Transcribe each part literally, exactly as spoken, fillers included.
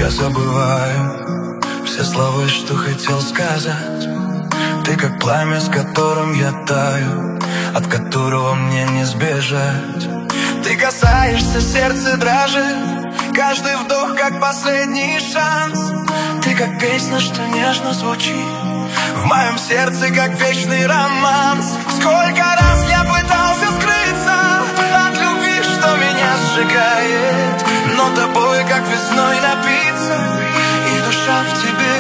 Я забываю все слова, что хотел сказать. Ты как пламя, с которым я таю, от которого мне не сбежать. Ты касаешься, сердце дрожит, каждый вдох как последний шанс. Ты как песня, что нежно звучит в моем сердце, как вечный романс. Сколько раз я пытался скрыться от любви, что меня сжигает, но тобой, как весной, напиться, и душа в тебе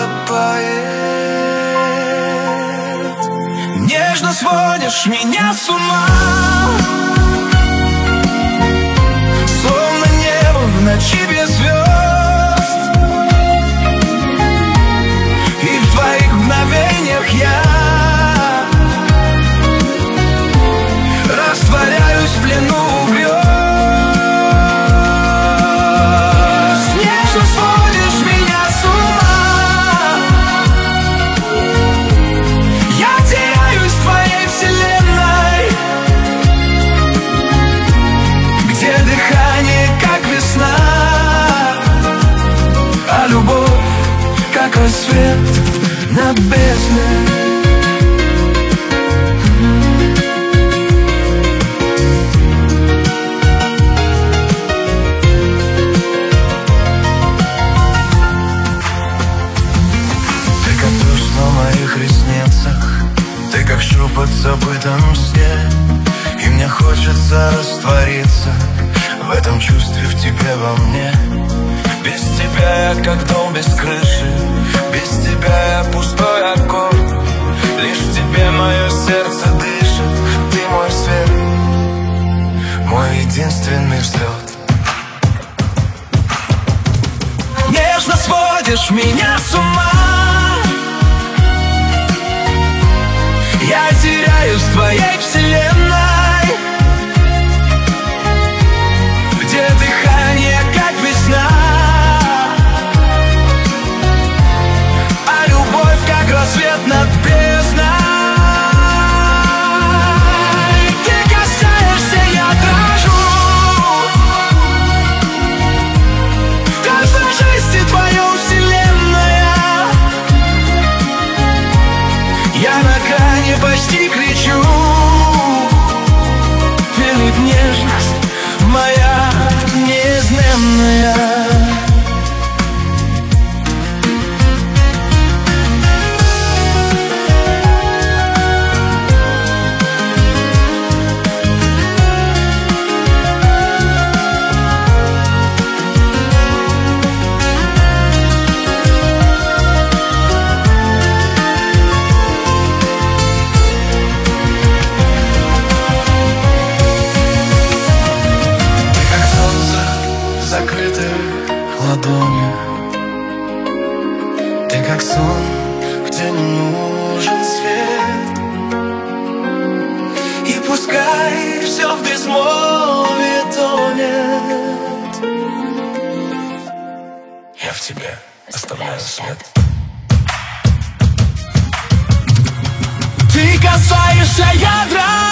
утопает. Нежно сводишь меня с ума, словно небо в ночи без звезд, и в твоих мгновениях я растворяюсь в плену грез. Нежно сводишь меня с ума, я теряюсь в твоей вселенной, где дыхание как весна, а любовь как рассвет над бездной. Ты как шепот в забытом сне, и мне хочется раствориться в этом чувстве, в тебе, во мне. Без тебя я как дом без крыши, без тебя я пустой окон. Лишь в тебе мое сердце дышит, ты мой свет, мой единственный взлет. Нежно сводишь меня с ума, я теряюсь в твоей вселенной, где дыхание как весна, а любовь как рассвет над бездной. Ты касаешься, я дрожу, в каждом жесте твоем вселенная. Я на грани почти кричу, верит нежность моя неизменная. Ты как сон, где не нужен свет, и пускай все в безмолвии тонет, я в тебе оставляю след. Ты касаешься, я дрожу,